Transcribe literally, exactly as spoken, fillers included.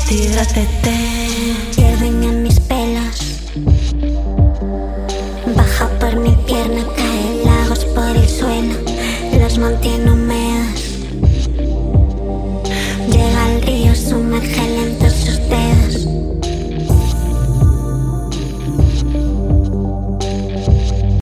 Tírate, pierden en mis pelos. Baja por mi pierna, caen lagos por el suelo. Los mantiene un